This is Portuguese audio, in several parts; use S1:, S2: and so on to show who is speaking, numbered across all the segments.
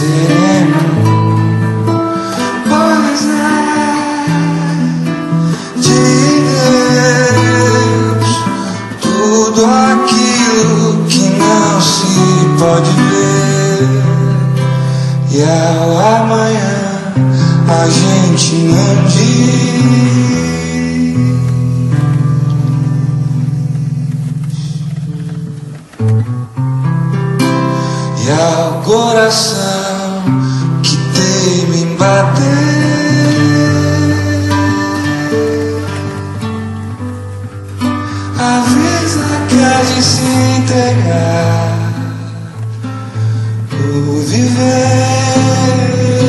S1: sereno. Pois é de Deus tudo aquilo que não se pode ver, e ao amanhã a gente não diz. E ao coração que teima em bater, avisa que há de se entregar por viver.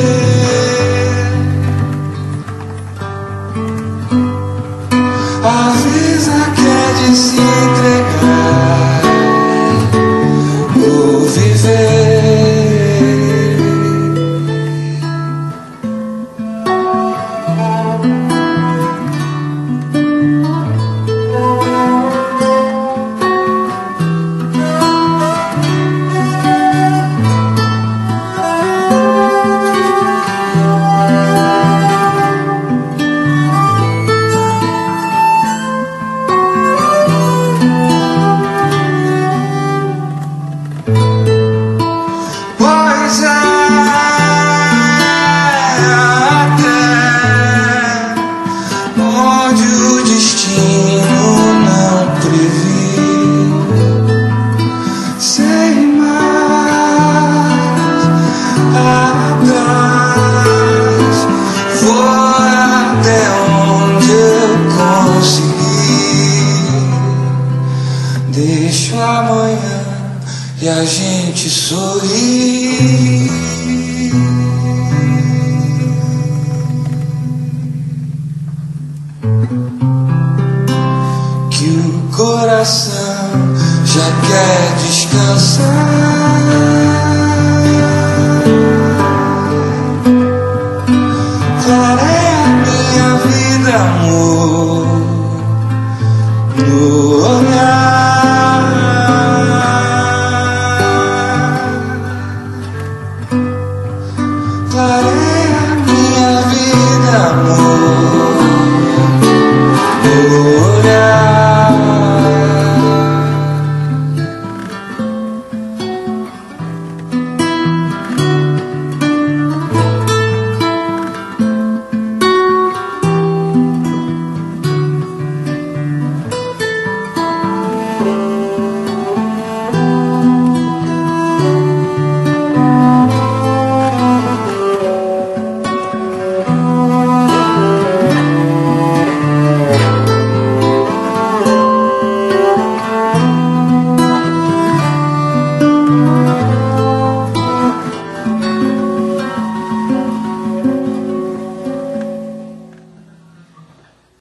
S1: Avisa que há de se entregar por viver. Pois é, até onde o destino não previu, sem mais atrás, foi até onde eu consegui. Deixo amanhã e a gente sorri. Que o coração já quer descansar. Clareia minha vida, amor.